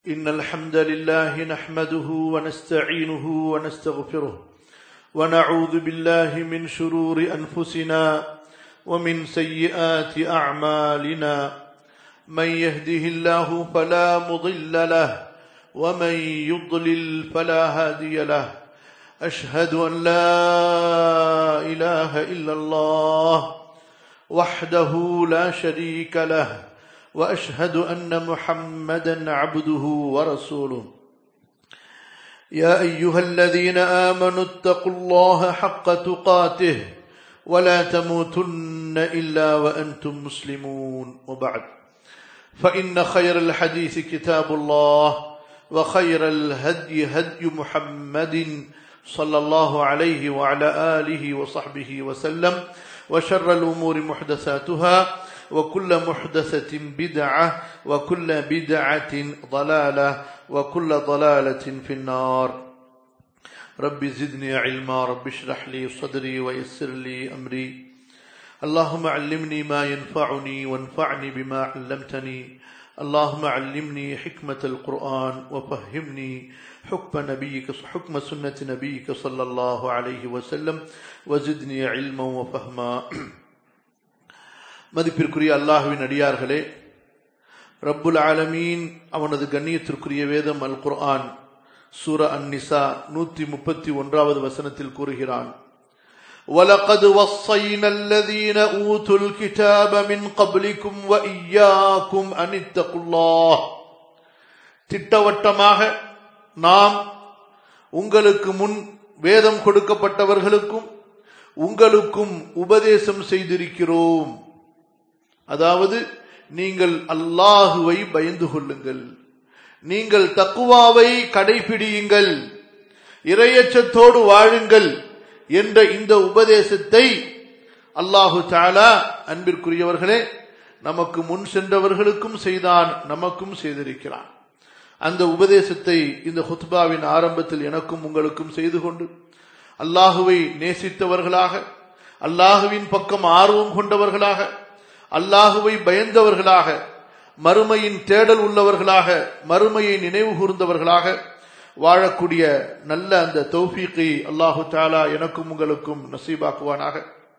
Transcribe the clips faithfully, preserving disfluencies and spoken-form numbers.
إن الحمد لله نحمده ونستعينه ونستغفره ونعوذ بالله من شرور أنفسنا ومن سيئات أعمالنا من يهده الله فلا مضل له ومن يضلل فلا هادي له أشهد أن لا إله إلا الله وحده لا شريك له وأشهد أن محمدا عبده ورسوله يا أيها الذين آمنوا اتقوا الله حق تقاته ولا تموتن إلا وأنتم مسلمون وبعد فإن خير الحديث كتاب الله وخير الهدي هدي محمد صلى الله عليه وعلى آله وصحبه وسلم وشر الأمور محدثاتها وكل محدثة بدعة وكل بدعة ضلالة وكل ضلالة في النار رب زدني علما رب اشرح لي صدري ويسر لي أمري اللهم علمني ما ينفعني وانفعني بما علمتني اللهم علمني حكمة القرآن وفهمني حكم نبيك حكم سنة نبيك صلى الله عليه وسلم وزدني علما وفهما. மதிப்பிற்குரிய அல்லாஹ்வின் அடியார்களே, ரப்புல் ஆலமீன் அவனது கண்ணியத்திற்குரிய வேதம் அல் குர்ஆன் சூரா அன்-நிசா நூற்றி முப்பத்தி ஒன்றாவது வசனத்தில் கூறுகிறான், وَلَقَدْ وَصَّيْنَا الَّذِينَ أُوتُوا الْكِتَابَ مِنْ قَبْلِكُمْ وَإِيَّاكُمْ أَنِ اتَّقُوا اللَّهَ. திட்டவட்டமாக நாம் உங்களுக்கு முன் வேதம் கொடுக்கப்பட்டவர்களுக்கும் உங்களுக்கும் உபதேசம் செய்திருக்கிறோம். அதாவது நீங்கள் அல்லாஹுவை பயந்து கொள்ளுங்கள், நீங்கள் தக்குவாவை கடைபிடியுங்கள், இறையச்சத்தோடு வாழுங்கள் என்ற இந்த உபதேசத்தை அல்லாஹு தஆலா அன்பிற்குரியவர்களே நமக்கு முன் சென்றவர்களுக்கும் செய்தான், நமக்கும் செய்திருக்கிறான். அந்த உபதேசத்தை இந்த ஹுத்பாவின் ஆரம்பத்தில் எனக்கும் உங்களுக்கும் செய்து கொண்டு அல்லாஹுவை நேசித்தவர்களாக, அல்லாஹுவின் பக்கம் ஆர்வம் கொண்டவர்களாக, அல்லாஹுவை பயந்தவர்களாக, மறுமையின் தேடல் உள்ளவர்களாக, மறுமையை நினைவு கூர்ந்தவர்களாக வாழக்கூடிய நல்ல அந்த தௌஃபீகை அல்லாஹு தஆலா எனக்கும் உங்களுக்கும் நசீபாக்குவானாக.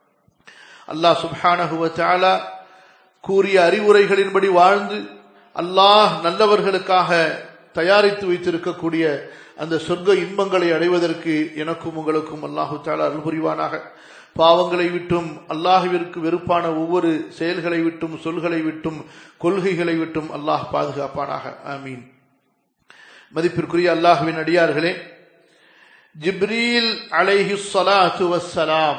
அல்லாஹ் சுப்ஹானஹு வ தஆலா கூறிய அறிவுரைகளின்படி வாழ்ந்து அல்லாஹ் நல்லவர்களுக்காக தயாரித்து வைத்திருக்கக்கூடிய அந்த சொர்க்க இன்பங்களை அடைவதற்கு எனக்கும் உங்களுக்கும் அல்லாஹு தஆலா அருள் புரிவானாக. பாவங்களை விட்டும் அல்லாஹ்விற்கு வெறுப்பான ஒவ்வொரு செயல்களை விட்டும் சொல்களை விட்டும் கொள்கைகளை விட்டும் அல்லாஹ் பாதுகாப்பானாக. ஆமீன். மதிப்பிற்குரிய அல்லாஹ்வின் அடியார்களே, ஜிப்ரீல் அலைஹிஸ் ஸலாத்து வஸ்ஸலாம்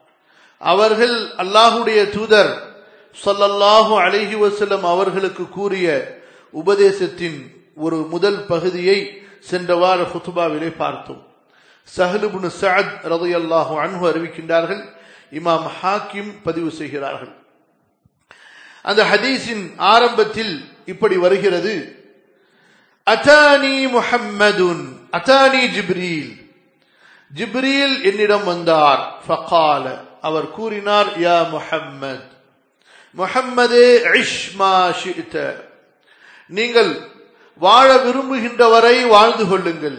அவர்கள் அல்லாஹ்வுடைய தூதர் ஸல்லல்லாஹு அலைஹி வஸல்லம் அவர்களுக்கு கூறிய உபதேசத்தின் ஒரு முதல் பகுதியை சென்ற வார ஹுத்பாவிலே பார்த்தோம். சஹல் இப்னு சஅத் ரலியல்லாஹு அன்ஹு அறிவிக்கின்றார்கள், இமாம் ஹாக்கிம் பதிவு செய்கிறார்கள். அந்த ஹதீஸின் ஆரம்பத்தில் இப்படி வருகிறது, அதானி முஹம்மதுன் அதானி ஜிப்ரீல், ஜிப்ரீல் என்னிடம் வந்தார். ஃபகால, அவர் கூறினார், யா முஹம்மத், முஹம்மதே, இஷ் மா ஷிஅத, நீங்கள் வாழ விரும்புகின்ற வரை வாழ்ந்து கொள்ளுங்கள்.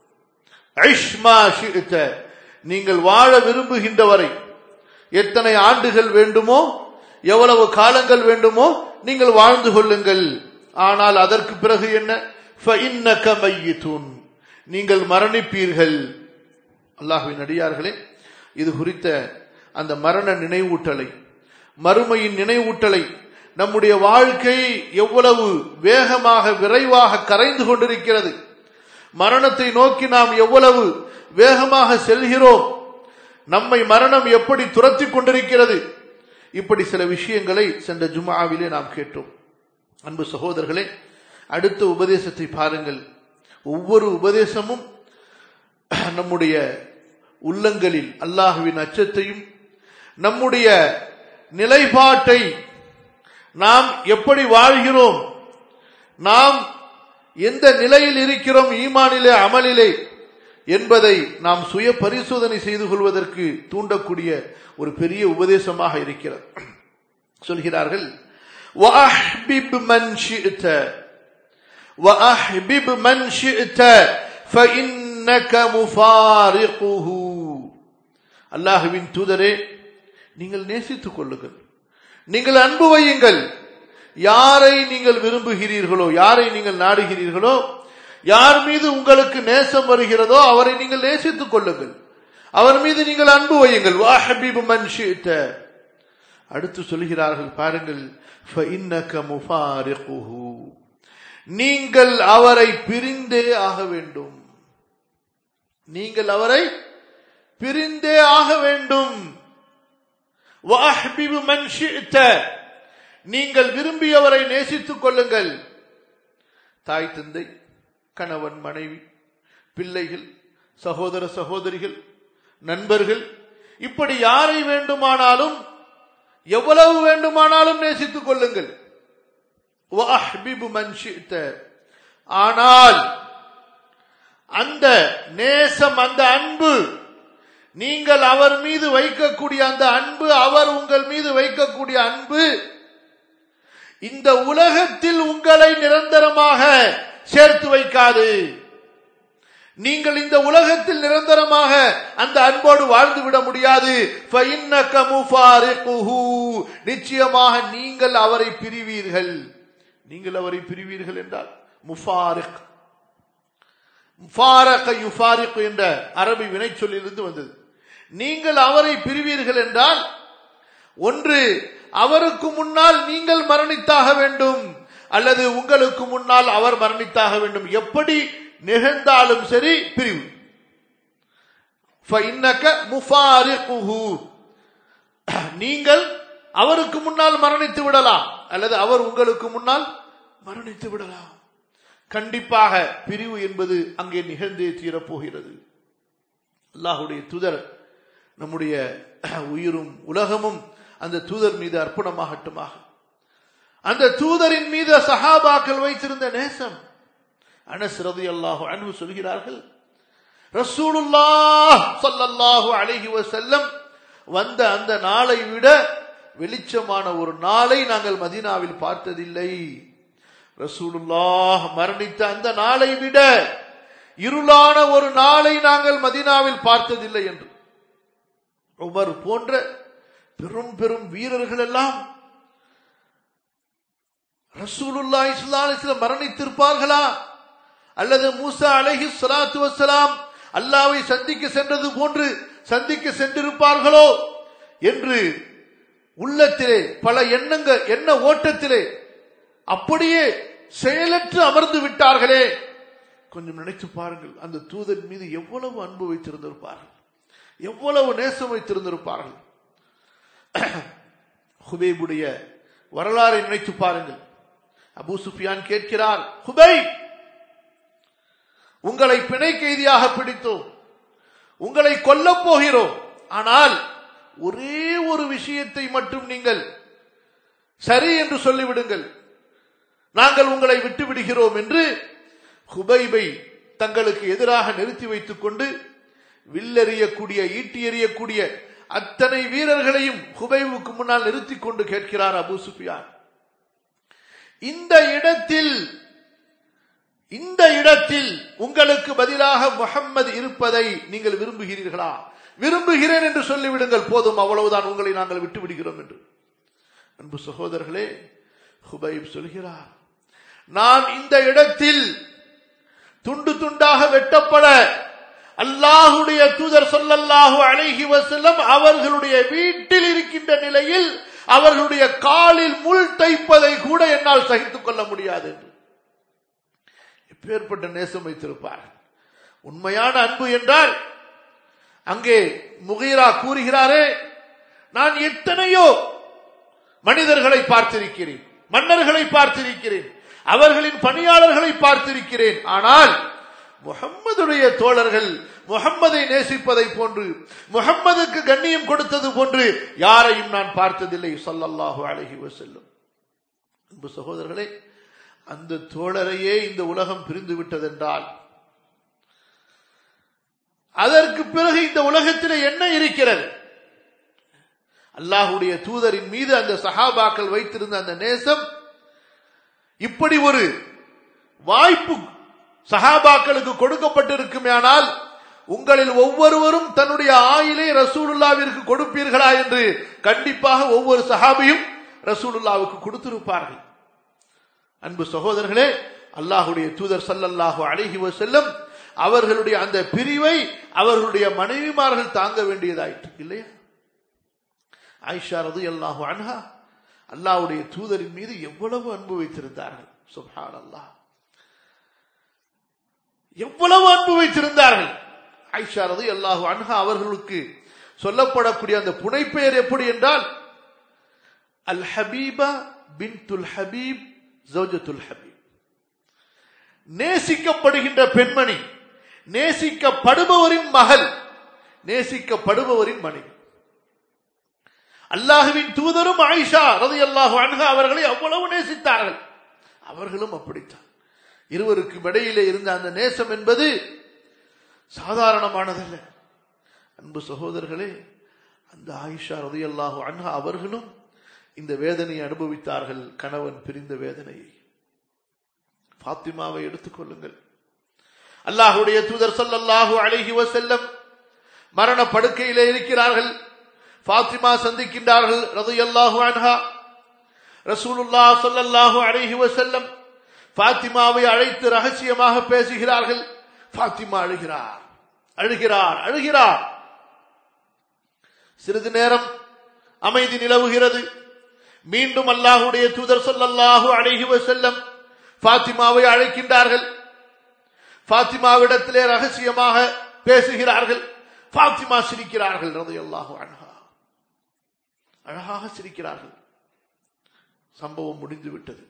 இஷ் மா ஷிஅத, நீங்கள் வாழ விரும்புகின்ற வரை, எத்தனை ஆண்டுகள் வேண்டுமோ, எவ்வளவு காலங்கள் வேண்டுமோ நீங்கள் வாழ்ந்து கொள்ளுங்கள். ஆனால் அதற்கு பிறகு என்ன? ஃபஇன்னக மய்யிதுன், நீங்கள் மரணிப்பீர்கள். அல்லாஹ்வின் அடியார்களே, இது குறித்த அந்த மரண நினைவூட்டலை, மறுமையின் நினைவூட்டலை, நம்முடைய வாழ்க்கை எவ்வளவு வேகமாக விரைவாக கரைந்து கொண்டிருக்கிறது, மரணத்தை நோக்கி நாம் எவ்வளவு வேகமாக செல்கிறோம், நம்மை மரணம் எப்படி துரத்தி கொண்டிருக்கிறது, இப்படி சில விஷயங்களை சென்ற ஜும்ஆவிலே நாம் கேட்டோம். அன்பு சகோதரர்களே, அடுத்த உபதேசத்தை பாருங்கள். ஒவ்வொரு உபதேசமும் நம்முடைய உள்ளங்களில் அல்லாஹ்வின் அச்சத்தையும் நம்முடைய நிலைப்பாட்டை, நாம் எப்படி வாழ்கிறோம், நாம் எந்த நிலையில் இருக்கிறோம் ஈமானிலே அமலிலே என்பதை நாம் சுய பரிசோதனை செய்து கொள்வதற்கு தூண்டக்கூடிய ஒரு பெரிய உபதேசமாக இருக்கிறது. சொல்கிறார்கள், وَأَحْبِبْ مَنْ شِئْتَ وَأَحْبِبْ مَنْ شِئْتَ فَإِنَّكَ مُفَارِقُهُ. அல்லாஹ்வின் தூதரே, நீங்கள் நேசித்துக் கொள்ளுங்கள், நீங்கள் அன்பு வையுங்கள். யாரை நீங்கள் விரும்புகிறீர்களோ, யாரை நீங்கள் நாடுகிறீர்களோ, யார் மீது உங்களுக்கு நேசம் வருகிறதோ அவரை நீங்கள் நேசித்துக் கொள்ளுங்கள், அவர் மீது நீங்கள் அன்பு வையுங்கள். வஹபிபு மன் ஷி'த. அடுத்து சொல்கிறார்கள் பாருங்கள், ஃபஇன்னக முஃபாரிகுஹு, நீங்கள் அவரை பிரிந்தே ஆக வேண்டும், நீங்கள் அவரை பிரிந்தே ஆக வேண்டும். வஹபிபு மன் ஷி'த, நீங்கள் விரும்பியவரை நேசித்துக் கொள்ளுங்கள். தாய் தந்தை, கணவன் மனைவி, பிள்ளைகள், சகோதர சகோதரிகள், நண்பர்கள், இப்படி யாரை வேண்டுமானாலும் எவ்வளவு வேண்டுமானாலும் நேசித்துக் கொள்ளுங்கள். வஅஹ்பிபு மன் ஷி'த. ஆனால் அந்த நேசம், அந்த அன்பு, நீங்கள் அவர் மீது வைக்கக்கூடிய அந்த அன்பு, அவர் உங்கள் மீது வைக்கக்கூடிய அன்பு இந்த உலகத்தில் உங்களை நிரந்தரமாக சேர்த்து வைக்காது. நீங்கள் இந்த உலகத்தில் நிரந்தரமாக அந்த அன்போடு வாழ்ந்து விட முடியாது. ஃபஇன்னக முஃபாரிகுஹு, நிச்சயமாக நீங்கள் அவரை பிரிவீர்கள். நீங்கள் அவரை பிரிவீர்கள் என்றால் முஃபாரிக், முஃபாரக யுஃபாரிக் என்ற அரபி வினைச்சொல்லிலிருந்து வந்தது. நீங்கள் அவரை பிரிவீர்கள் என்றால், ஒன்று அவருக்கு முன்னால் நீங்கள் மரணித்தாக வேண்டும், அல்லது உங்களுக்கு முன்னால் அவர் மரணித்தாக வேண்டும். எப்படி நிகழ்ந்தாலும் சரி பிரிவு. ஃபஇன்னக முஃபாரிகுஹு, நீங்கள் அவருக்கு முன்னால் மரணித்து விடலாம், அல்லது அவர் உங்களுக்கு முன்னால் மரணித்து விடலாம். கண்டிப்பாக பிரிவு என்பது அங்கே நிகழ்ந்தே தீரப்போகிறது. அல்லாஹ்வுடைய தூதர், நம்முடைய உயிரும் உலகமும் அந்த தூதர் மீது அர்ப்பணமாகட்டுமாக. அந்த தூதரின் மீது சஹாபாக்கள் வைத்திருந்த நேசம். அனஸ் ரலியல்லாஹு அன்ஹு சொல்கிறார்கள், ரசூலுல்லாஹ் ஸல்லல்லாஹு அலைஹி வஸல்லம் வந்த அந்த நாளை விட வெளிச்சமான ஒரு நாளை நாங்கள் மதீனாவில் பார்த்ததில்லை. ரசூலுல்லாஹ் மரணித்த அந்த நாளை விட இருளான ஒரு நாளை நாங்கள் மதீனாவில் பார்த்ததில்லை என்று. உமர் போன்ற பெரும் பெரும் வீரர்கள் எல்லாம் ரசூலுல்லாஹி ஸல்லல்லாஹு அலைஹி வஸல்லம் மரணித்திருப்பார்களா, அல்லது மூசா அலைஹி ஸலாத்து வஸ்ஸலாம் அல்லாஹ்வை சந்திக்க சென்றது போன்று சந்திக்க சென்றிருப்பார்களோ என்று உள்ளத்திலே பல எண்ணங்கள், எண்ண ஓட்டத்திலே அப்படியே செயலற்று அமர்ந்து விட்டார்களே. கொஞ்சம் நினைத்து பாருங்கள், அந்த தூதன் மீது எவ்வளவு அன்பு வைத்திருந்திருப்பார்கள், எவ்வளவு நேசம் வைத்திருந்திருப்பார்கள். ஹுபைபுடைய வரலாறை நினைத்து பாருங்கள். அபூ சுஃபியான் கேட்கிறார், ஹுபைப், உங்களை பிணை கைதியாக பிடித்தோம், உங்களை கொல்லப் போகிறோம், ஆனால் ஒரே ஒரு விஷயத்தை மட்டும் நீங்கள் சரி என்று சொல்லிவிடுங்கள், நாங்கள் உங்களை விட்டு விடுகிறோம் என்று ஹுபைபை தங்களுக்கு எதிராக நிறுத்தி வைத்துக் கொண்டு வில்லெறியக்கூடிய, ஈட்டி எறியக்கூடிய அத்தனை வீரர்களையும் ஹுபைபுக்கு முன்னால் நிறுத்தி கொண்டு கேட்கிறார் அபூ சுஃபியான், இந்த இடத்தில் இந்த இடத்தில் உங்களுக்கு பதிலாக முஹம்மது இருப்பதை நீங்கள் விரும்புகிறீர்களா? விரும்புகிறேன் என்று சொல்லிவிடுங்கள், போதும், அவ்வளவுதான், உங்களை நாங்கள் விட்டு விடுகிறோம் என்று. அன்பு சகோதரர்களே, ஹுபைப் சொல்கிறார், நான் இந்த இடத்தில் துண்டு துண்டாக வெட்டப்பட அல்லாஹ்வுடைய தூதர் ஸல்லல்லாஹு அலைஹி வஸல்லம் அவர்களுடைய வீட்டில் இருக்கின்ற நிலையில் அவர்களுடைய காலில் முள் தைப்பதை கூட என்னால் சகித்துக் கொள்ள முடியாது என்று. எப்பேற்பட்ட நேசம் வைத்திருப்பார். உண்மையான அன்பு என்றால், அங்கே முகீரா கூறுகிறாரே, நான் எத்தனையோ மனிதர்களை பார்த்திருக்கிறேன், மன்னர்களை பார்த்திருக்கிறேன், அவர்களின் பணியாளர்களை பார்த்திருக்கிறேன், ஆனால் முஹம்மதுடைய தோழர்கள் முஹம்மதை நேசிப்பதை போன்று, முஹம்மதுக்கு கண்ணியம் கொடுத்தது போன்று யாரையும் நான் பார்த்ததில்லை ஸல்லல்லாஹு அலைஹி வஸல்லம். அன்பு சகோதரர்களே, அந்த தோழரையே இந்த உலகம் பிரிந்து விட்டதென்றால் அதற்கு பிறகு இந்த உலகத்தில் என்ன இருக்கிறது? அல்லாஹ்வுடைய தூதரின் மீது அந்த சஹாபாக்கள் வைத்திருந்த அந்த நேசம் இப்படி ஒரு வாய்ப்பு சஹாபாக்களுக்கு கொடுக்கப்பட்டிருக்குமானால் உங்களில் ஒவ்வொருவரும் தன்னுடைய ஆயிலை ரசூலுல்லாவிற்கு கொடுப்பீர்களா என்று கண்டிப்பாக ஒவ்வொரு சஹாபியும் ரசூலுல்லாவுக்கு கொடுத்திருப்பார்கள். அன்பு சகோதரர்களே, அல்லாஹுடைய தூதர் ஸல்லல்லாஹு அலைஹி வஸல்லம் அவர்களுடைய அந்த பிரிவை அவர்களுடைய மனைவிமார்கள் தாங்க வேண்டியதாயிற்று இல்லையா? ஆயிஷா ரலியல்லாஹு அன்ஹா அல்லாஹ்வுடைய தூதரின் மீது எவ்வளவு அன்பு வைத்திருந்தார்கள். சுப்ஹானல்லாஹ், எவ்வளவு அன்பு வைத்திருந்தார்கள். ஆயிஷா ரலியல்லாஹு அன்ஹா அவர்களுக்கு சொல்லப்படக்கூடிய அந்த புனைப்பெயர் எப்படி என்றால் அல் ஹபீபா பின்துல் ஹபீப் ஜௌஜத்துல் ஹபீப். நேசிக்கப்படுகின்ற பெண்மணி, நேசிக்கப்படுபவரின் மகள், நேசிக்கப்படுபவரின் மனைவி. அல்லாஹ்வின் தூதரும் ஆயிஷா ரலியல்லாஹு அன்ஹா அவர்களை அவ்வளவு நேசித்தார்கள். அவர்களும் அப்படித்தான். இருவருக்கும் இடையிலே இருந்த அந்த நேசம் என்பது சாதாரணமானதல்ல. அன்பு சகோதரர்களே, அந்த ஆயிஷா ரலியல்லாஹு அன்ஹா அவர்களும் இந்த வேதனையை அனுபவித்தார்கள், கணவன் பிரிந்த வேதனையை. ஃபாத்திமாவை எடுத்துக்கொள்ளுங்கள். அல்லாஹ்வுடைய தூதர் ஸல்லல்லாஹு அலைஹி வஸல்லம் மரண படுக்கையிலே இருக்கிறார்கள். ஃபாத்திமா சந்திக்கின்றார்கள் ரலியல்லாஹு அன்ஹா. ரசூலுல்லாஹ் ஸல்லல்லாஹு அலைஹி வஸல்லம் ஃபாத்திமாவை அழைத்து ரகசியமாக பேசுகிறார்கள். ஃபாத்திமா அழுகிறார் அழுகிறார் அழுகிறார். சிறிது நேரம் அமைதி நிலவுகிறது. மீண்டும் அல்லாஹ்வுடைய தூதர் ஸல்லல்லாஹு அலைஹி வஸல்லம் ஃபாத்திமாவை அழைக்கின்றார்கள். ஃபாத்திமாவிடத்திலே ரகசியமாக பேசுகிறார்கள். ஃபாத்திமா சிரிக்கிறார்கள் ரலியல்லாஹு அன்ஹா, அழகாக சிரிக்கிறார்கள். சம்பவம் முடிந்து விட்டது.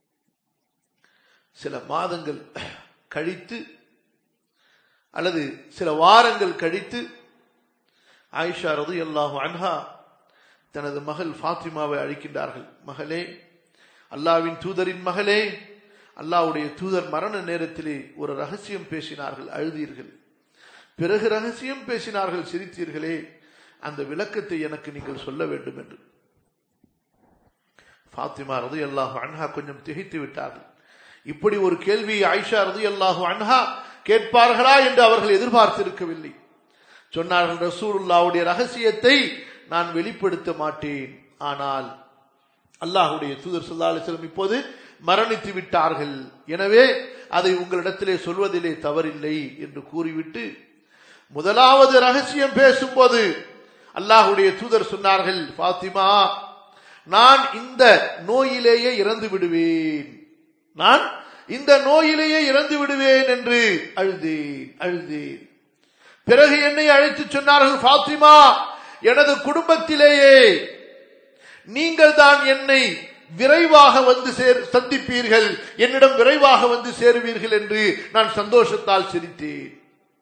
சில மாதங்கள் கழித்து அல்லது சில வாரங்கள் கழித்து ஆயிஷா ரலியல்லாஹு அன்ஹா தனது மகள் ஃபாத்திமாவை அழைக்கின்றார்கள். மகளே, அல்லாஹ்வின் தூதரின் மகளே, அல்லாஹ்வுடைய தூதர் மரண நேரத்திலே ஒரு ரகசியம் பேசினார்கள், அழுதீர்கள். பிறகு ரகசியம் பேசினார்கள், சிரித்தீர்களே, அந்த விளக்கத்தை எனக்கு நீங்கள் சொல்ல வேண்டும் என்று. ஃபாத்திமா ரலியல்லாஹு அன்ஹா கொஞ்சம் திகைத்து விட்டார்கள். இப்படி ஒரு கேள்வியை ஆயிஷா ரலியல்லாஹு அன்ஹா கேட்பார்களா என்று அவர்கள் எதிர்பார்த்திருக்கவில்லை. சொன்னார்கள், ரசூலுல்லாஹ்வுடைய ரகசியத்தை நான் வெளிப்படுத்த மாட்டேன், ஆனால் அல்லாஹ்வுடைய தூதர் ஸல்லல்லாஹு அலைஹி வஸல்லம் இப்போது மரணித்து விட்டார்கள், எனவே அதை உங்களிடத்திலே சொல்வதிலே தவறில்லை என்று கூறிவிட்டு முதலாவது ரகசியம் பேசும்போது அல்லாஹ்வுடைய தூதர் சொன்னார்கள், ஃபாத்திமா, நான் இந்த நோயிலேயே இறந்து விடுவேன், நான் இந்த நோயிலேயே இறந்து விடுவேன் என்று அழுதேன் அழுதேன். பிறகு என்னை அழைத்து சொன்னார்கள், ஃபாத்திமா, எனது குடும்பத்திலேயே நீங்கள் தான் என்னை விரைவாக வந்து சந்திப்பீர்கள், என்னிடம் விரைவாக வந்து சேருவீர்கள் என்று நான் சந்தோஷத்தால் சிரித்தேன்.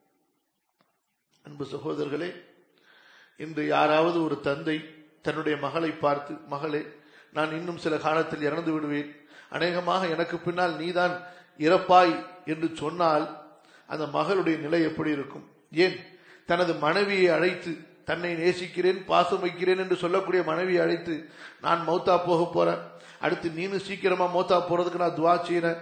அன்பு சகோதரர்களே, இன்று யாராவது ஒரு தந்தை தன்னுடைய மகளை பார்த்து, மகளே, நான் இன்னும் சில காலத்தில் இறந்து விடுவேன், அநேகமாக எனக்கு பின்னால் நீதான் இறப்பாய் என்று சொன்னால் அந்த மகளுடைய நிலை எப்படி இருக்கும்? ஏன் தனது மனைவியை அழைத்து, தன்னை நேசிக்கிறேன், பாசம் வைக்கிறேன் என்று சொல்லக்கூடிய மனைவியை அழைத்து, நான் மௌத்தா போக போறேன், அடுத்து நீனும் சீக்கிரமா மௌத்தா போறதுக்கு நான் துவா செய்யறேன்,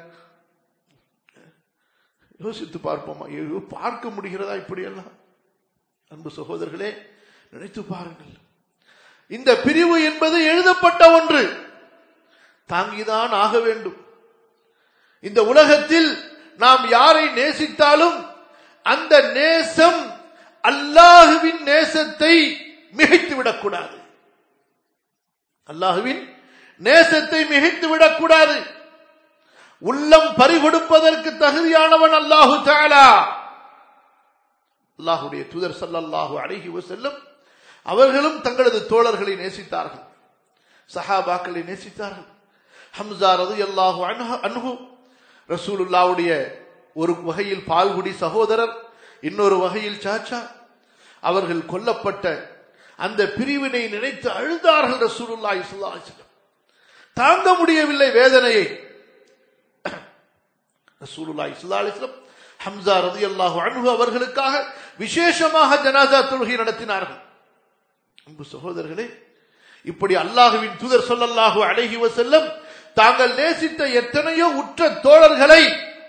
யோசித்து பார்ப்போமா? பார்க்க முடிகிறதா இப்படியெல்லாம்? அன்பு சகோதரர்களே, நினைத்து பாருங்கள். இந்த பிரிவு என்பது எழுதப்பட்ட ஒன்று, தாங்கிதான் ஆக வேண்டும். இந்த உலகத்தில் நாம் யாரை நேசித்தாலும் அந்த நேசம் அல்லாஹுவின் நேசத்தை மிகைத்து விடக்கூடாது. அல்லாஹுவின் நேசத்தை மிகைத்து விடக்கூடாது. உள்ளம் பறிகொடுப்பதற்கு தகுதியானவன் அல்லாஹு தஆலா. அல்லாஹ்வுடைய தூதர் ஸல்லல்லாஹு அலைஹி வஸல்லம் அவர்களும் தங்களது தோழர்களை நேசித்தார்கள், சஹாபாக்களை நேசித்தார்கள். ஹம்ஸா ரலியல்லாஹு அன்ஹு ரசூலுல்லாஹ்வுடைய ஒரு வகையில் பால்குடி சகோதரர், இன்னொரு வகையில் சாச்சா. அவர்கள் கொல்லப்பட்ட அந்த பிரிவினை நினைத்து அழுதார்கள் ரசூலுல்லாஹி ஸல்லல்லாஹு அலைஹி வஸல்லம். தாங்க முடியவில்லை வேதனையை. ரசூலுல்லாஹி ஸல்லல்லாஹு அலைஹி வஸல்லம் ஹம்ஸா ரலியல்லாஹு அன்ஹு அவர்களுக்காக விசேஷமாக ஜனாஸா தொழுகை நடத்தினார்கள். அன்பு சகோதரர்களே, இப்படி அல்லாஹ்வின் தூதர் ஸல்லல்லாஹு அலைஹி வஸல்லம் தாங்கள் நேசித்த எத்தனையோ உற்ற தோழர்களை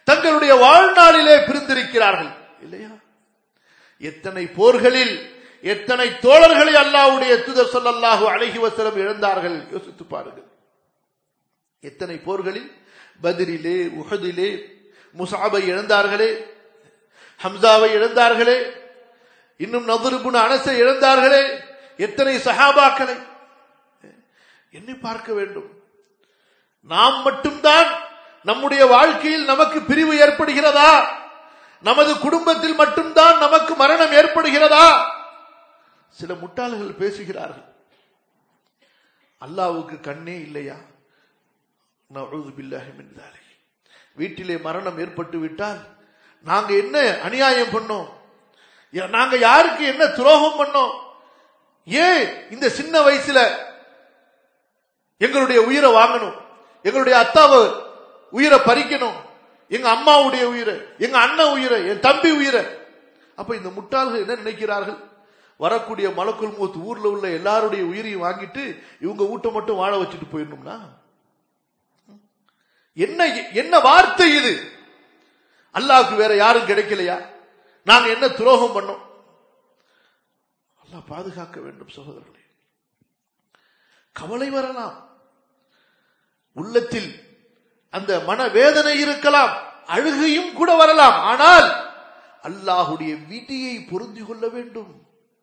தங்களுடைய வாழ்நாளிலே பிரிந்திருக்கிறார்கள் இல்லையா? எத்தனை போர்களில் எத்தனை தோழர்களை அல்லாஹ்வுடைய தூதர் ஸல்லல்லாஹு அலைஹி வஸல்லம் இழந்தார்கள், யோசித்து பாருங்கள். எத்தனை போர்களில், பத்ரிலே, உஹதிலே முஸஅபை இழந்தார்களே, ஹம்சாவை இழந்தார்களே, இன்னும் நதுர் இப்னு அனஸை இழந்தார்களே, எத்தனை சஹாபாக்களை எண்ணி பார்க்க வேண்டும். நாம் மட்டும்தான் நம்முடைய வாழ்க்கையில் நமக்கு பிரிவு ஏற்படுகிறதா? நமது குடும்பத்தில் மட்டும்தான் நமக்கு மரணம் ஏற்படுகிறதா? சில முட்டாள்கள் பேசுகிறார்கள், அல்லாஹ்வுக்கு கண்ணே இல்லையா? நஊது பில்லாஹி மின் ஸாலிக். வீட்டிலே மரணம் ஏற்பட்டு விட்டால் நாங்க என்ன அநியாயம் பண்ணோம்? நாங்க யாருக்கு என்ன துரோகம் பண்ணோம்? ஏன் இந்த சின்ன வயசுல எங்களுடைய உயிரை வாங்கணும்? எங்களுடைய அத்தாவை உயிரை பறிக்கணும்? எங்க அம்மாவுடைய உயிரை, எங்க அண்ணன் உயிரை, என் தம்பி உயிரை. அப்ப இந்த முட்டாள்கள் என்ன நினைக்கிறார்கள்? வரக்கூடிய மலக்குல் மௌத் ஊர்ல உள்ள எல்லாருடைய உயிரையும் வாங்கிட்டு இவங்க வீட்டை மட்டும் வாழ வச்சுட்டு போயிடணும்னா என்ன என்ன வார்த்தை இது? அல்லாஹ்வுக்கு வேற யாரும் கிடைக்கலையா? நாங்க என்ன துரோகம் பண்ணோம்? அல்லாஹ் பாதுகாக்க வேண்டும் சகோதரர்களே. கவலை வரலாம், உள்ளத்தில் அந்த மனவேதனை இருக்கலாம், அழுகையும் கூட வரலாம். ஆனால் அல்லாஹ்வுடைய விதியை பொருந்திக் கொள்ள வேண்டும்.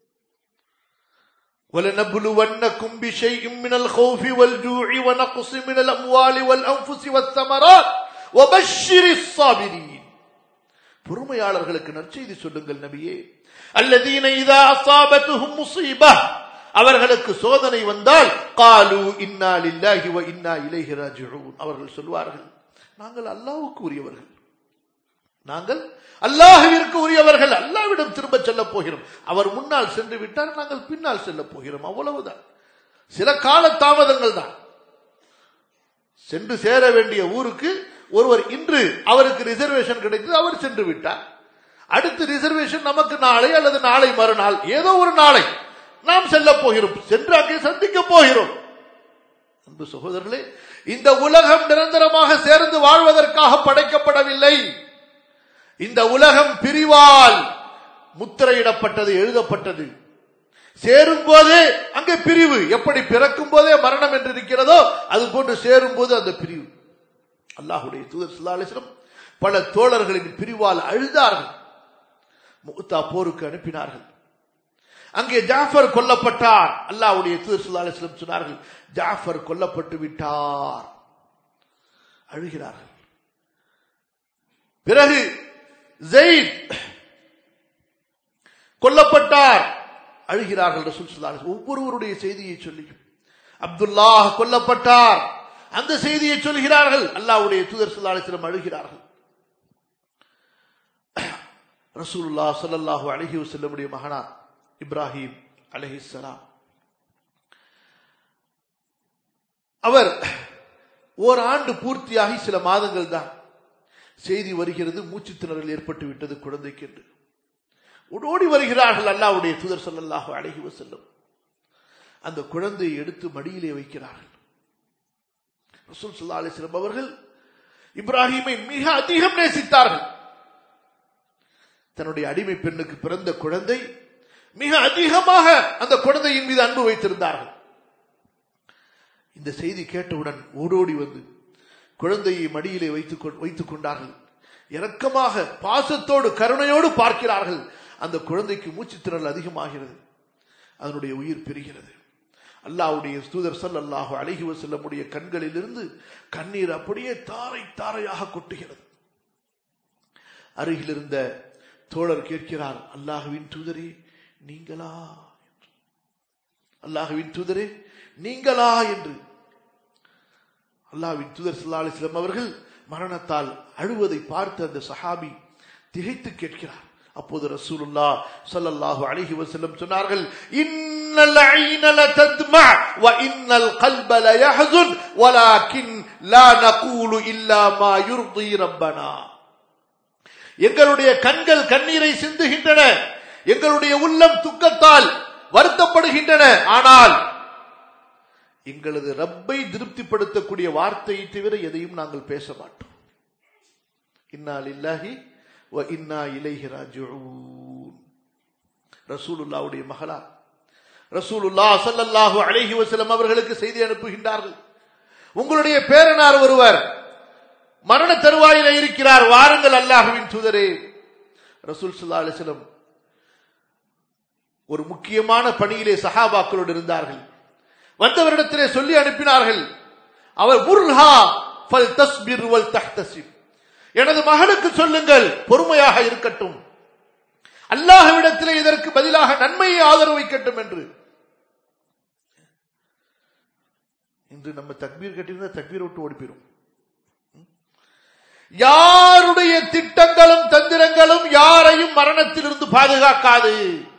وَلَنَبْلُوَنَّكُمْ بِشَيْءٍ مِّنَ الْخَوْفِ وَالْجُوعِ وَنَقْصٍ مِّنَ الْأَمْوَالِ وَالْأَنفُسِ وَالثَّمَرَاتِ وَبَشِّرِ الصَّابِرِينَ. பொறுமையாளர்களுக்கு நற்செய்தி சொல்லுங்கள் நபியே. الَّذِينَ إِذَا أَصَابَتْهُمْ مُصِيبَةٌ, அவர்களுக்கு சோதனை வந்தால் قَالُوا إِنَّا لِلَّهِ وَإِنَّا إِلَيْهِ راجعون, அவர்கள் சொல்வார்கள், நாங்கள் அல்லாஹ்வுக்கு உரியவர்கள், நாங்கள் அல்லாஹ்விற்கு உரியவர்கள், அல்லாஹ்விடம் திரும்ப செல்ல போகிறோம். அவர் முன்னால் சென்று விட்டால் நாங்கள் பின்னால் செல்ல போகிறோம், அவ்வளவுதான். சில கால தாமதங்கள் தான். சென்று சேர வேண்டிய ஊருக்கு ஒருவர் இன்று அவருக்கு ரிசர்வேஷன் கிடைத்தது, அவர் சென்று விட்டார். அடுத்து ரிசர்வேஷன் நமக்கு நாளை அல்லது நாளை மறுநாள், ஏதோ ஒரு நாளை நாம் செல்ல போகிறோம், சென்று அங்கே சந்திக்க போகிறோம். அன்பு சகோதரர்களே, இந்த உலகம் நிரந்தரமாக சேர்ந்து வாழ்வதற்காக படைக்கப்படவில்லை. இந்த உலகம் பிரிவால் முத்திரையிடப்பட்டது, எழுதப்பட்டது. சேரும் போதே அங்கே பிரிவு. எப்படி பிறக்கும் போதே மரணம் என்று இருக்கிறதோ அது போன்று சேரும் போது அந்த பிரிவு. அல்லாஹ்வுடைய தூதர் ஸல்லல்லாஹு அலைஹி வஸல்லம் பல தோழர்களின் பிரிவால் அழுதார்கள். முஅத்தா போருக்கு அனுப்பினார்கள். அங்கே ஜாஃபர் கொல்லப்பட்டார். அல்லாஹ்வுடைய தூதர் ஸல்லல்லாஹு அலைஹி வஸல்லம் சொன்னார்கள், ஜாஃபர் கொல்லப்பட்டு விட்டார். அழுகிறார்கள். பிறகு ஸைத் கொல்லப்பட்டார், அழுகிறார்கள். ரசூல் ஸல்லல்லாஹு அலைஹி வஸல்லம் ஒவ்வொருவருடைய செய்தியை சொல்லி, அப்துல்லாஹ் கொல்லப்பட்டார், அந்த செய்தியை சொல்கிறார்கள். அல்லாஹ்வுடைய தூதர் ஸல்லல்லாஹு அலைஹி வஸல்லம் அழுகிறார்கள். ரசூலுல்லாஹ் ஸல்லல்லாஹு அலைஹி வஸல்லமுடைய மகனார் இப்ராஹிம் அலைஹிஸ்ஸலாம், அவர் ஓராண்டு பூர்த்தியாகி சில மாதங்கள் தான். செய்தி வருகிறது, மூச்சு திணறல் ஏற்பட்டு விட்டது குழந்தைக்கு என்று. ஓடி வருகிறார்கள் அல்லாஹ்வுடைய தூதர் ஸல்லல்லாஹு அலைஹி வஸல்லம். அந்த குழந்தையை எடுத்து மடியிலே வைக்கிறார்கள். ரசூல் ஸல்லல்லாஹு அலைஹி வஸல்லம் அவர்கள் இப்ராஹிமை மிக அதிகம் நேசித்தார்கள். தன்னுடைய அடிமை பெண்ணுக்கு பிறந்த குழந்தை, மிக அதிகமாக அந்த குழந்தையின் மீது அன்பு வைத்திருந்தார்கள். இந்த செய்தி கேட்டவுடன் ஓடோடி வந்து குழந்தையை மடியிலே வைத்துக் கொண்டார்கள். இரக்கமாக, பாசத்தோடு, கருணையோடு பார்க்கிறார்கள். அந்த குழந்தைக்கு மூச்சு திணறல் அதிகமாகிறது, அதனுடைய உயிர் பிரிகிறது. அல்லாஹ்வுடைய தூதர் ஸல்லல்லாஹு அலைஹி வஸல்லமுடைய கண்களிலிருந்து கண்ணீர் அப்படியே தாரை தாரையாக கொட்டுகிறது. அருகில் இருந்த தோழர் கேட்கிறார், அல்லாஹ்வின் தூதரே நீங்களா? அல்லாஹ்வின் தூதரே நீங்களா என்று. அல்லாஹ்வின் தூதர் ஸல்லல்லாஹு அலைஹி வஸல்லம் அவர்கள் மரணத்தால் அழுவதை பார்த்து அந்த சஹாபி திகைத்து கேட்கிறார். அப்போது ரசூலுல்லாஹ் ஸல்லல்லாஹு அலைஹி வஸல்லம் சொன்னார்கள், இன்னல் ஐன லதத்மா வ இன்னல் கல்ப லயஹ்ஸுன் வலாக்கின் லா நகூலு இல்லா மா யுர்தி ரப்பனா. எங்களுடைய கண்கள் கண்ணீரை சிந்துகின்றன, எங்களுடைய உள்ளம் துக்கத்தால் வருத்தப்படுகின்றன, ஆனால் எங்களது ரப்பை திருப்திப்படுத்தக்கூடிய வார்த்தையை தவிர எதையும் நாங்கள் பேச மாட்டோம். இன்னா லில்லாஹி வ இன்னா இலைஹி ராஜிஊன். ரசூலுல்லாஹ்வுடைய மகளார் ரசூலுல்லாஹ் ஸல்லல்லாஹு அலைஹி வஸல்லம் அவர்களுக்கு செய்தி அனுப்புகின்றார்கள். உங்களுடைய பேரனார் ஒருவர் மரண தருவாயிலே இருக்கிறார், வாருங்கள் அல்லாஹ்வின் தூதரே. ரசூல் ஸல்லல்லாஹு அலைஹி வஸல்லம் ஒரு முக்கியமான பணியிலே சஹாபாக்களோடு இருந்தார்கள். வந்தவரிடத்திலே சொல்லி அனுப்பினார்கள், அவர் முர்ஹா ஃபல் தஸ்பிர் வல் தஹ்தசிப், எனது மகனுக்கு சொல்லுங்கள் பொறுமையாக இருக்கட்டும், அல்லாஹ்விடத்திலே இதற்கு பதிலாக நன்மையை ஆதரவு வைக்கட்டும் என்று. இன்று நம்ம தக்பீர் கட்டியிருந்தா தக்பீர் விட்டு ஓடி போயிரும். யாருடைய திட்டங்களும் தந்திரங்களும் யாரையும் மரணத்திலிருந்து பாதுகாக்காது.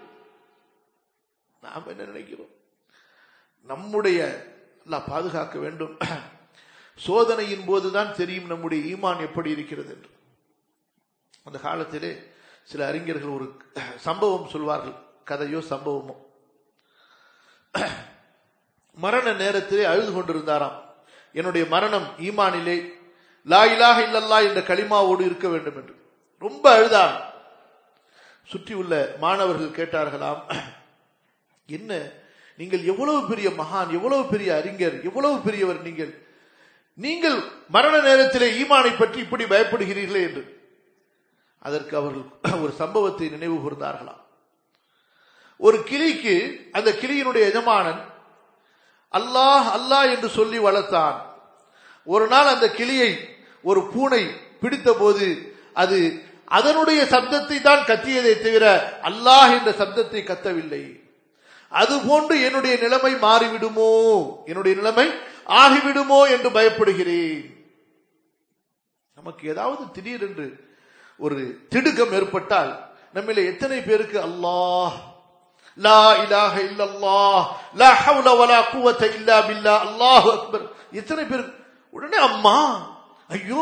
நாம் என்ன நினைக்கிறோம்? நம்முடைய அல்லாஹ் பாதுகாக்க வேண்டும். சோதனையின் போதுதான் தெரியும் நம்முடைய ஈமான் எப்படி இருக்கிறது என்று. அந்த காலத்திலே சில அறிஞர்கள் ஒரு சம்பவம் சொல்வார்கள், கதையோ சம்பவமோ. மரண நேரத்திலே அழுது கொண்டிருந்தாராம், என்னுடைய மரணம் ஈமானிலே லா இலாஹ இல்லல்லாஹ் என்ற கலிமாவோடு இருக்க வேண்டும் என்று ரொம்ப அழுதார். சுற்றி உள்ள மாணவர்கள் கேட்டார்களாம், என்ன நீங்கள் எவ்வளவு பெரிய மகான், எவ்வளவு பெரிய அறிஞர், எவ்வளவு பெரியவர் நீங்கள், நீங்கள் மரண நேரத்திலே ஈமானை பற்றி இப்படி பயப்படுகிறீர்களே என்று. அதற்கு அவர்கள் ஒரு சம்பவத்தை நினைவு கூர்ந்தார்களாம். ஒரு கிளிக்கு அந்த கிளியினுடைய எஜமானன் அல்லாஹ் அல்லாஹ் என்று சொல்லி வளர்த்தான். ஒரு நாள் அந்த கிளியை ஒரு பூனை பிடித்த போது அது அதனுடைய சப்தத்தை தான் கத்தியதை தவிர அல்லாஹ் என்ற சப்தத்தை கத்தவில்லை. அதுபோன்று என்னுடைய நிலைமை மாறிவிடுமோ, என்னுடைய நிலைமை ஆகிவிடுமோ என்று பயப்படுகிறேன். நமக்கு ஏதாவது திடீரென்று ஒரு திடுக்கம் ஏற்பட்டால் நம்மிலே எத்தனை பேருக்கு அல்லாஹ் லா இலாஹ இல்லல்லாஹ் லா ஹவ்ல வலா குவத இல்லா பில்லாஹ் அல்லாஹு அக்பர், எத்தனை பேருக்கு உடனே அம்மா ஐயோ.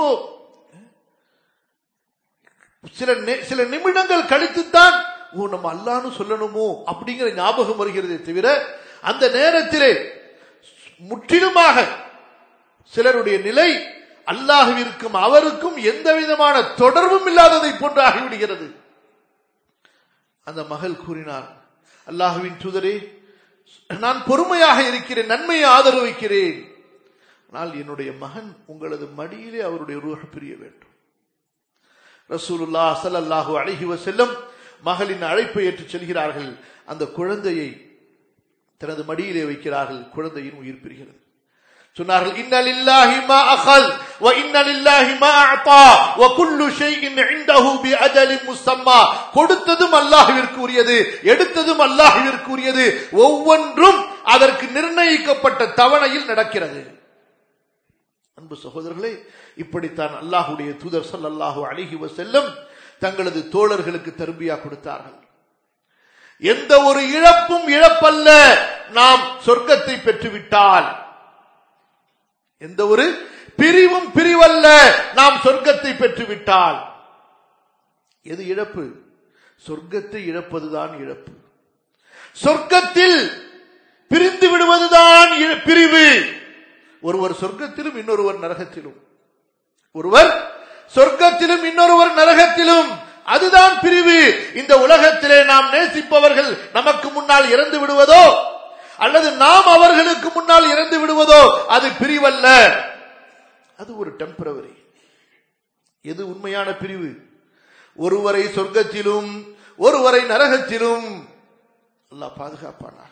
சில சில நிமிடங்கள் கழித்துத்தான் ஓ நம்ம அல்லாஹ்னு சொல்லணுமோ அப்படிங்கிற ஞாபகம் வருகிறதே தவிர அந்த நேரத்திலே முற்றிலுமாக சிலருடைய நிலை அல்லாஹ்விற்கும் அவருக்கும் எந்த விதமான தொடர்பும் இல்லாததை போன்று ஆகிவிடுகிறது. அந்த மகள் கூறினார், அல்லாஹ்வின் தூதரே, நான் பொறுமையாக இருக்கிறேன், நன்மையை ஆதரவு வைக்கிறேன், ஆனால் என்னுடைய மகன் உங்களது மடியிலே அவருடைய ரூஹ் பிரிய வேண்டும். ரசூலுல்லாஹ் ஸல்லல்லாஹு அலைஹி வஸல்லம் மகளின் அழைப்பை ஏற்று செல்கிறார்கள். அந்த குழந்தையை தனது மடியிலே வைக்கிறார்கள். குழந்தையின் உயிர் பிரிகிறது. சொன்னார்கள், இன்ன லில்லாஹி மா அகல் வ இன்ன லில்லாஹி மா அஅதா வ குல்லு ஷைஇன் இன்தஹு பி அஜலின் முஸம்மா. கொடுத்ததும் அல்லாஹ்விற்கு உரியது, எடுத்ததும் அல்லாஹ்விற்கு உரியது, ஒவ்வொன்றும் அதற்கு நிர்ணயிக்கப்பட்ட தவணையில் நடக்கிறது. அன்பு சகோதரர்களே, இப்படித்தான் அல்லாஹ்வுடைய தூதர் ஸல்லல்லாஹு அலைஹி வஸல்லம் தங்களது தோழர்களுக்கு தர்பியா கொடுத்தார்கள். எந்த ஒரு இழப்பும் இழப்பல்ல நாம் சொர்க்கத்தை பெற்றுவிட்டால், எந்த ஒரு பிரிவும் பிரிவல்ல நாம் சொர்க்கத்தை பெற்றுவிட்டால். எது இழப்பு? சொர்க்கத்தை இழப்பதுதான் இழப்பு. சொர்க்கத்தில் பிரிந்து விடுவதுதான் பிரிவு. ஒருவர் சொர்க்கத்திலும் இன்னொருவர் நரகத்திலும், ஒருவர் சொர்க்கத்திலும் இன்னொருவர் நரகத்திலும், அதுதான் பிரிவு. இந்த உலகத்திலே நாம் நேசிப்பவர்கள் நமக்கு முன்னால் இறந்து விடுவதோ அல்லது நாம் அவர்களுக்கு முன்னால் இறந்து விடுவதோ அது பிரிவல்ல, அது ஒரு டெம்பரவரி. எது உண்மையான பிரிவு? ஒருவரை சொர்க்கத்திலும் ஒருவரை நரகத்திலும் அல்லாஹ் பாதுகாப்பானார்.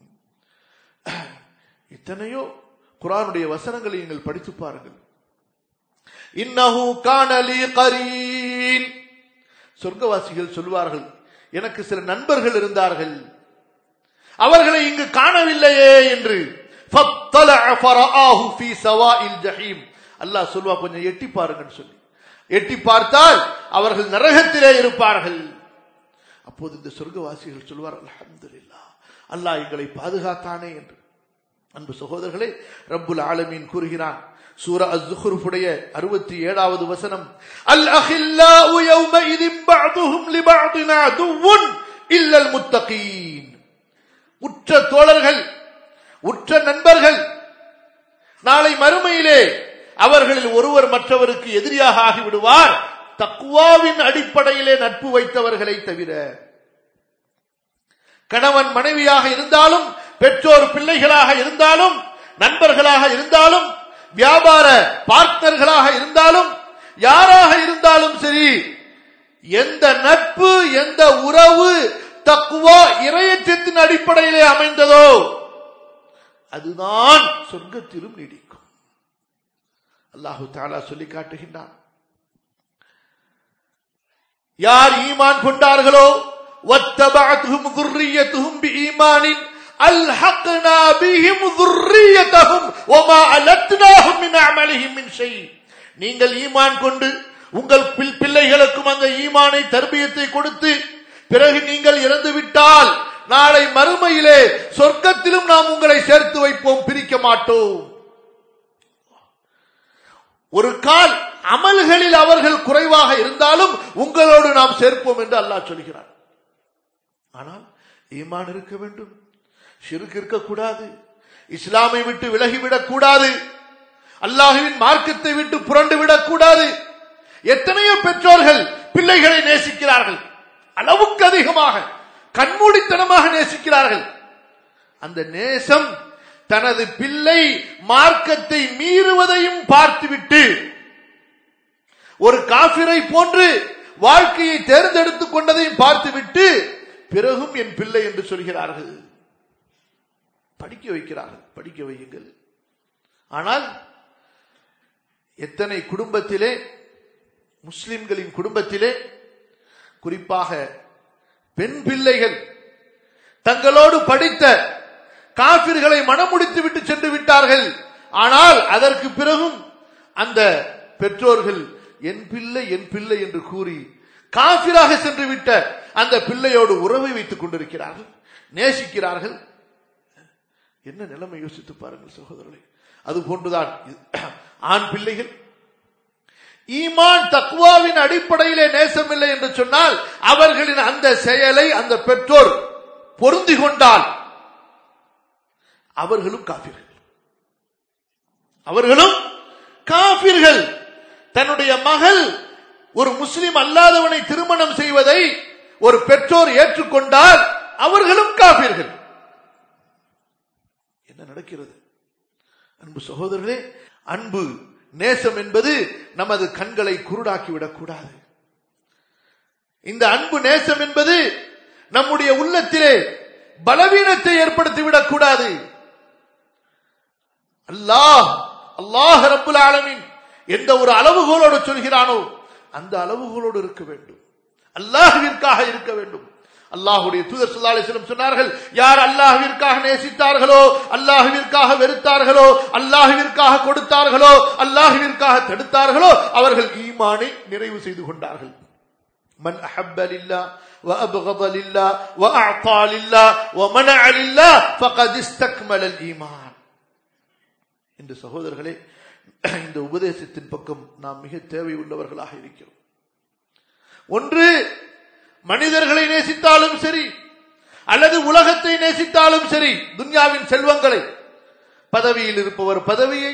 இத்தனையோ குர்ஆனுடைய வசனங்களை நீங்கள் படித்து பாருங்கள். இன்னஹு கான லீ கரீன், சொர்க்கவாசிகள் சொல்வார்கள், எனக்கு சில நண்பர்கள் இருந்தார்கள், அவர்களை இங்கு காணவில்லையே என்று. ஃபத்தலஅ ஃபரஆஹு ஃபீ ஸவாஇல் ஜஹீம், அல்லாஹ் சொல்வா கொஞ்சம் எட்டி பாருங்கன்னு சொல்லி எட்டி பார்த்தால் அவர்கள் நரகத்திலே இருப்பார்கள். அப்போது இந்த சொர்க்கவாசிகள் சொல்வார், அல்ஹம்துலில்லாஹ், அல்லாஹ் எங்களை பாதுகாத்தானே என்று. அன்பு சகோதரர்களே, ரப்புல் ஆலமீன் கூறுகிறான், சூரா அஸ்-ஸுஹ்ருஃபுடைய அறுபத்தி ஏழாவது வசனம், அல் அஹில்லாஉ யௌமஇதின் பஅதுஹும் லிபஅதின் அதுவுன் இல்லல் முத்தகீன். உற்ற தோழர்கள், உற்ற நண்பர்கள் நாளை மறுமையிலே அவர்களில் ஒருவர் மற்றவருக்கு எதிரியாக ஆகிவிடுவார், தக்வாவின் அடிப்படையிலே நட்பு வைத்தவர்களை தவிர. கணவன் மனைவியாக இருந்தாலும், பெற்றோர் பிள்ளைகளாக இருந்தாலும், நண்பர்களாக இருந்தாலும், வியாபார பார்ட்னர்களாக இருந்தாலும், யாராக இருந்தாலும் சரி, எந்த நட்பு, எந்த உறவு தக்வா இறையச்சத்தின் அடிப்படையிலே அமைந்ததோ அதுதான் சொர்க்கத்திலும் நீடிக்கும். அல்லாஹு தஆலா சொல்லி காட்டுகின்றான், யார் ஈமான் கொண்டார்களோ வத்தபஅத்ஹும் ذُرِّيَّتُهُمْ بِإِيمَانٍ أَلْحَقْنَا بِهِمْ ذُرِّيَّتَهُمْ وَمَا أَلَتْنَاهُمْ مِنْ أَعْمَالِهِمْ مِنْ شَيْءٍ. நீங்கள் ஈமான் கொண்டு உங்கள் பிள்ளைகளுக்கும் அந்த ஈமானை தர்பியத்தை கொடுத்து பிறகு நீங்கள் இறந்து விட்டால் நாளை மறுமையிலே சொர்க்கத்திலும் நாம் உங்களை சேர்த்து வைப்போம், பிரிக்க மாட்டோம். ஒரு கால் அமல்களில் அவர்கள் குறைவாக இருந்தாலும் உங்களோடு நாம் சேர்ப்போம் என்று அல்லாஹ் சொல்கிறார். ஆனால் ஈமான் இருக்க வேண்டும், ஷிர்க் இருக்கக்கூடாது, இஸ்லாமை விட்டு விலகிவிடக் கூடாது, அல்லாஹ்வின் மார்க்கத்தை விட்டு புரண்டு விடக்கூடாது. எத்தனையோ பெற்றோர்கள் பிள்ளைகளை நேசிக்கிறார்கள், அளவுக்கு அதிகமாக கண்மூடித்தனமாக நேசிக்கிறார்கள். அந்த நேசம் தனது பிள்ளை மார்க்கத்தை மீறுவதையும் பார்த்துவிட்டு ஒரு காஃபிரை போன்று வாழ்க்கையை தேர்ந்தெடுத்துக் கொண்டதையும் பார்த்துவிட்டு பிறகும் என் பிள்ளை என்று சொல்கிறார்கள். படிக்க வைக்கிறார்கள், படிக்க வையுங்கள். ஆனால் எத்தனை குடும்பத்திலே, முஸ்லிம்களின் குடும்பத்திலே குறிப்பாக பெண் பிள்ளைகள் தங்களோடு படித்த காபிர்களை மனமுடித்து விட்டு சென்று விட்டார்கள். ஆனால் அதற்கு பிறகும் அந்த பெற்றோர்கள் என் பிள்ளை என் பிள்ளை என்று கூறி காபிராக சென்று விட்ட அந்த பிள்ளையோடு உறவை வைத்துக் கொண்டிருக்கிறார்கள், நேசிக்கிறார்கள். என்ன நிலைமை யோசித்து பாருங்கள் சகோதரர்களே. அது போன்றுதான் ஆண் பிள்ளைகள். ஈமான் தக்வாவின் அடிப்படையிலே நேசமில்லை என்று சொன்னால் அவர்களின் அந்த செயலை அந்த பெற்றோர் பொருந்தி கொண்டால் அவர்களும் காபிர்கள், அவர்களும் காபிர்கள். தன்னுடைய மகள் ஒரு முஸ்லிம் அல்லாதவனை திருமணம் செய்வதை ஒரு பெற்றோர் ஏற்றுக்கொண்டால் அவர்களும் காபிர்கள். என்ன நடக்கிறது அன்பு சகோதரர்களே? அன்பு நேசம் என்பது நமது கண்களை குருடாக்கிவிடக் கூடாது. இந்த அன்பு நேசம் என்பது நம்முடைய உள்ளத்திலே பலவீனத்தை ஏற்படுத்திவிடக் கூடாது. அல்லாஹ் அல்லாஹ் ரப்புல் ஆலமீன் எந்த ஒரு அளவுகோலோடு சொல்கிறானோ அந்த அளவுகோலோடு இருக்க வேண்டும், அல்லாஹ்விற்காக இருக்க வேண்டும். அல்லாஹ்வுடைய தூதர் ஸல்லல்லாஹு அலைஹி வஸல்லம் சொன்னார்கள், யார் அல்லாஹ்விற்காக நேசித்தார்களோ, அல்லாஹ்விற்காக வெறுத்தார்களோ, அல்லாஹ்விற்காக கொடுத்தார்களோ, அல்லாஹ்விற்காக தடுத்தார்களோ அவர்கள் ஈமானை நிறைவு செய்து கொண்டார்கள். மன் அஹப்ப லில்லாஹ் வ அப்கத லில்லாஹ் வ அஅதா லில்லாஹ் வ மனஅ லில்லாஹ் ஃபகத் இஸ்தக்மல அல் ஈமான். இந்த சகோதரர்களே, இந்த உபதேசத்தின் பக்கம் நாம் மிக தேவை உள்ளவர்களாக இருக்கிறோம். ஒன்று, மனிதர்களை நேசித்தாலும் சரி அல்லது உலகத்தை நேசித்தாலும் சரி, துன்யாவின் செல்வங்களை, பதவியில் இருப்பவர் பதவியை,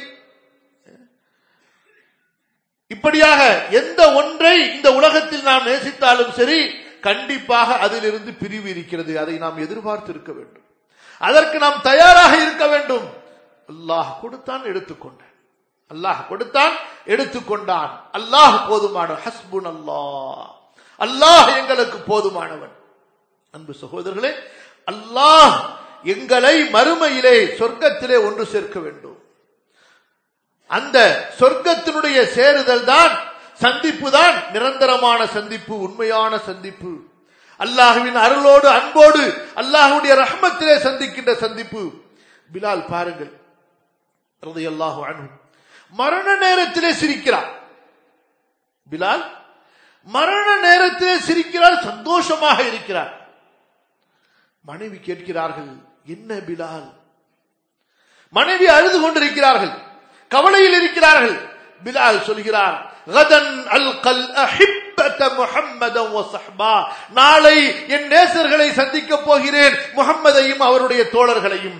இப்படியாக எந்த ஒன்றை இந்த உலகத்தில் நாம் நேசித்தாலும் சரி கண்டிப்பாக அதிலிருந்து பிரிவு இருக்கிறது. அதை நாம் எதிர்பார்த்து இருக்க வேண்டும், அதற்கு நாம் தயாராக இருக்க வேண்டும். அல்லாஹ் கொடுத்தான், எடுத்துக்கொண்டான், அல்லாஹ் கொடுத்தான், எடுத்துக்கொண்டான். அல்லாஹ் போதுமான, ஹஸ்புன் அல்லாஹ், அல்லாஹ் எங்களுக்கு போதுமானவன். அன்பு சகோதரர்களே, அல்லாஹ் எங்களை மறுமையிலே சொர்க்கத்திலே ஒன்று சேர்க்க வேண்டும். அந்த சொர்க்கத்தினுடைய சேருதல் தான், சந்திப்பு தான் நிரந்தரமான சந்திப்பு, உண்மையான சந்திப்பு. அல்லாஹ்வின் அருளோடு அன்போடு அல்லாஹ்வுடைய ரஹ்மத்திலே சந்திக்கின்ற சந்திப்பு. பிலால் பாருங்கள் ரலியல்லாஹு அன்ஹு, மரண நேரத்திலே சிரிக்கிறார். பிலால் மரண நேரத்திலே சிரிக்கிறார், சந்தோஷமாக இருக்கிறார். மனைவி கேட்கிறார்கள், என்ன பிலால்? மனைவி அழுது கொண்டிருக்கிறார்கள், கவலையில் இருக்கிறார்கள். பிலால் சொல்கிறார், கதன் அல்கல் அஹிப்பத முஹம்மதன் வ ஸஹ்பா, நாளை என் நேசர்களை சந்திக்க போகிறேன், முஹம்மதையும் அவருடைய தோழர்களையும்,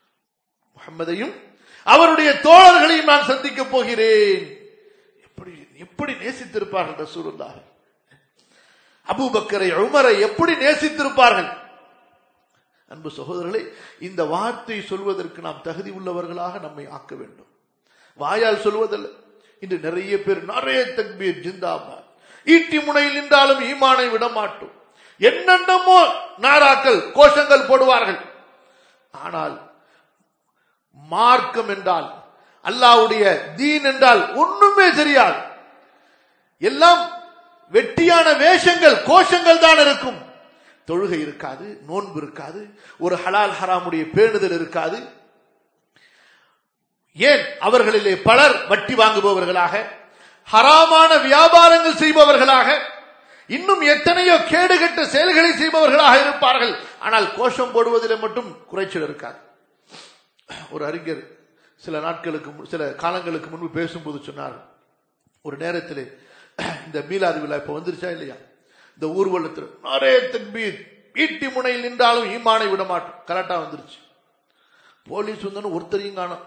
முஹம்மதையும் அவருடைய தோழர்களையும் நான் சந்திக்க போகிறேன். எப்படி எப்படி நேசித்திருப்பார்கள் ரசூலுல்லாஹ். அபூபக்கரை உமரை எப்படி நேசித்திருப்பார்கள். அன்பு சகோதரர்களே, இந்த வார்த்தை சொல்வதற்கு நாம் தகுதி உள்ளவர்களாக நம்மை ஆக்க வேண்டும். வாயால் சொல்வதல்ல. இன்று நிறைய பேர் நிறைய தக்பீர் ஜிந்தாபாத், ஈட்டி முனையில் நின்றாலும் ஈமானை விட மாட்டோம், என்னென்னமோ நாராக்கள் கோஷங்கள் போடுவார்கள். ஆனால் மார்க்கம் என்றால், அல்லாஹ்வுடைய தீன் என்றால் ஒண்ணுமே தெரியாது. எல்லாம் வெட்டியான வேஷங்கள், கோஷங்கள் தான் இருக்கும். தொழுகை இருக்காது, நோன்பு இருக்காது, ஒரு ஹலால் ஹராமுடைய பேணுதல் இருக்காது. ஏன் அவர்களிலே பலர் வட்டி வாங்குபவர்களாக, ஹராமான வியாபாரங்கள் செய்பவர்களாக, இன்னும் எத்தனையோ கேடுகட்ட செயல்களை செய்பவர்களாக இருப்பார்கள். ஆனால் கோஷம் போடுவதிலே மட்டும் குறைச்சல் இருக்காது. ஒரு அறிஞர் சில நாட்களுக்கு சில காலங்களுக்கு முன்பு பேசும்போது சொன்னார், ஒரு நேரத்தில் இந்த மீலாது விழா இப்ப வந்துருச்சா இல்லையா, இந்த ஊர்வலத்தில் நிறைய தக்பீர், ஈட்டி முனையில் நின்றாலும் ஈமானை விட மாட்டோம், கரெக்டா வந்துருச்சு. போலீஸ் வந்தோன்னு ஒருத்தரையும் காணும்,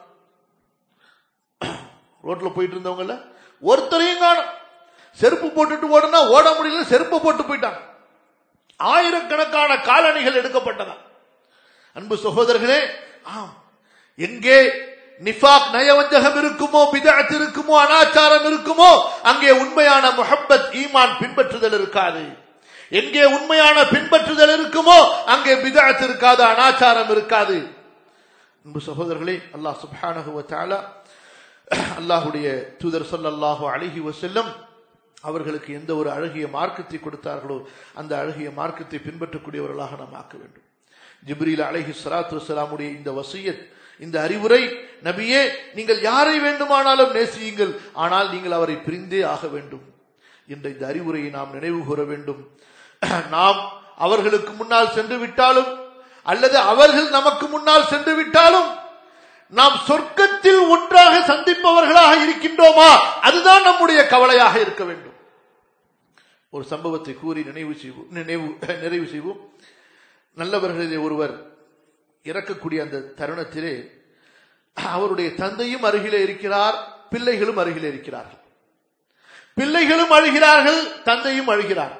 ரோட்ல போயிட்டு இருந்தவங்கள ஒருத்தரையும் காணும். செருப்பு போட்டுட்டு ஓடுனா ஓட முடியல, செருப்பு போட்டு போயிட்டாங்க. ஆயிரக்கணக்கான காலணிகள் எடுக்கப்பட்டதா. அன்பு சகோதரர்களே, ஆம், எங்கே நிஃபாக் நயவஞ்சகம் இருக்குமோ, பிதஅத் இருக்குமோ, அனாச்சாரம் இருக்குமோ, அங்கே உண்மையான முஹப்பத் ஈமான் பின்பற்றுதல் இருக்காது. எங்கே உண்மையான பின்பற்றுதல் இருக்குமோ அங்கே பிதஅத் இருக்காது, அனாச்சாரம் இருக்காது. அன்பு சகோதரர்களே, அல்லாஹ் சுப்ஹானஹு வ தஆலா அல்லாஹ்வுடைய தூதர் ஸல்லல்லாஹு அலைஹி வஸல்லம் அவர்களுக்கு எந்த ஒரு அழகிய மார்க்கத்தை கொடுத்தார்களோ அந்த அழகிய மார்க்கத்தை பின்பற்றக்கூடியவர்களாக நாம் ஆக்க வேண்டும். ஜிப்ரீல் அலைஹி ஸலாத்து வஸலாமுடைய இந்த வசியத், இந்த அறிவுரை, நபியே நீங்கள் யாரை வேண்டுமானாலும் நேசியுங்கள், ஆனால் நீங்கள் அவரை பிரிந்தே ஆக வேண்டும் என்ற இந்த அறிவுரையை நாம் நினைவு கூற வேண்டும். நாம் அவர்களுக்கு முன்னால் சென்று விட்டாலும் அல்லது அவர்கள் நமக்கு முன்னால் சென்று விட்டாலும் நாம் சொர்க்கத்தில் ஒன்றாக சந்திப்பவர்களாக இருக்கின்றோமா, அதுதான் நம்முடைய கவலையாக இருக்க வேண்டும். ஒரு சம்பவத்தை கூறி நினைவு செய்வோம் நினைவு நிறைவு செய்வோம். நல்லவர்களிலே ஒருவர் இறக்கக்கூடிய அந்த தருணத்திலே அவருடைய தந்தையும் அருகிலே இருக்கிறார், பிள்ளைகளும் அருகிலே இருக்கிறார்கள். பிள்ளைகளும் அழுகிறார்கள், தந்தையும் அழுகிறார்.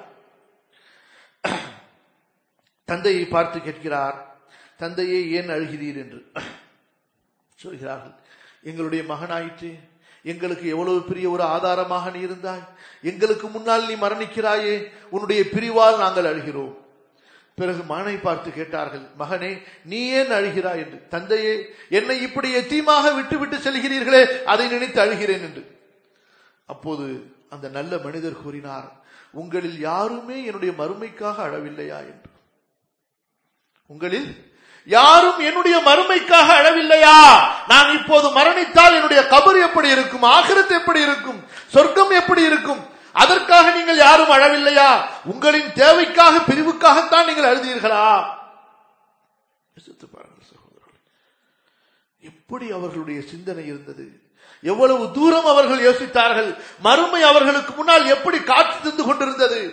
தந்தையை பார்த்து கேட்கிறார், தந்தையே ஏன் அழுகிறீர் என்று. சொல்கிறார்கள், எங்களுடைய மகனாயிற்று, எங்களுக்கு எவ்வளவு பெரிய ஒரு ஆதாரமாக நீ இருந்தாய், எங்களுக்கு முன்னால் நீ மரணிக்கிறாயே, உன்னுடைய பிரிவால் நாங்கள் அழுகிறோம். பிறகு மகனை பார்த்து கேட்டார்கள், மகனே நீ ஏன் அழுகிறாய் என்று. தந்தையே, என்னை இப்படி எத்தீமாக விட்டு விட்டு செல்கிறீர்களே, அதை நினைத்து அழுகிறேன் என்று. அப்போது அந்த நல்ல மனிதர் கூறினார், உங்களில் யாருமே என்னுடைய மறுமைக்காக அழவில்லையா என்று. உங்களில் யாரும் என்னுடைய மறுமைக்காக அழவில்லையா? நான் இப்போது மரணித்தால் என்னுடைய கபர் எப்படி இருக்கும், ஆகிரத் எப்படி இருக்கும், சொர்க்கம் எப்படி இருக்கும், அதற்காக நீங்கள் யாரும் அழவில்லையா? உங்களின் தேவைக்காக, பிரிவுக்காகத்தான் நீங்கள் அழுதீர்களா? பாருங்கள் சகோதரர்கள், எப்படி அவர்களுடைய சிந்தனை இருந்தது, எவ்வளவு தூரம் அவர்கள் யோசித்தார்கள், மறுமை அவர்களுக்கு முன்னால் எப்படி காட்சி தந்து கொண்டிருந்தது.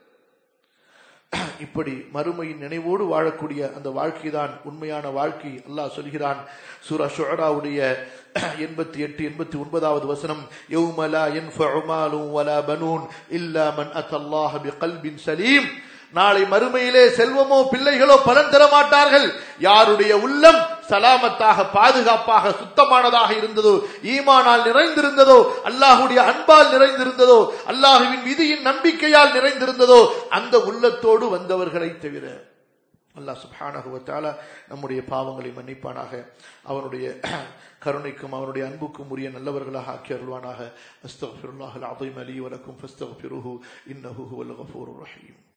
இப்படி மறுமையின் நினைவோடு வாழக்கூடிய அந்த வாழ்க்கை தான் உண்மையான வாழ்க்கை. அல்லாஹ் சொல்கிறான் சூரா ஷுஅராவுடைய எண்பத்தி எட்டு எண்பத்தி ஒன்பதாவது வசனம், யௌம லா யன்ஃபஉ மாலும் வலா பனூன் இல்லா மன் அத்தல்லாஹ பிகல்பின் சலீம். நாளை மறுமையிலே செல்வமோ பிள்ளைகளோ பலன் தர மாட்டார்கள், யாருடைய உள்ளம் சலாமத்தாக, பாதுகாப்பாக, சுத்தமானதாக இருந்ததோ, ஈமானால் நிறைந்திருந்ததோ, அல்லாஹுடைய அன்பால் நிறைந்திருந்ததோ, அல்லாஹுவின் விதியின் நம்பிக்கையால் நிறைந்திருந்ததோ, அந்த உள்ளத்தோடு வந்தவர்களை தவிர. அல்லாஹ் சுப்ஹானஹு வ தஆலா நம்முடைய பாவங்களை மன்னிப்பானாக, அவனுடைய கருணைக்கும் அவனுடைய அன்புக்கும் உரிய நல்லவர்களாக ஆக்கி அருள்வானாக. அஸ்தக்ஃபிருல்லாஹல் அஸீம் லீ வ லக்கும் ஃபஸ்தக்ஃபிருஹு இன்னஹு ஹுவல் கஃபூருர் ரஹீம்.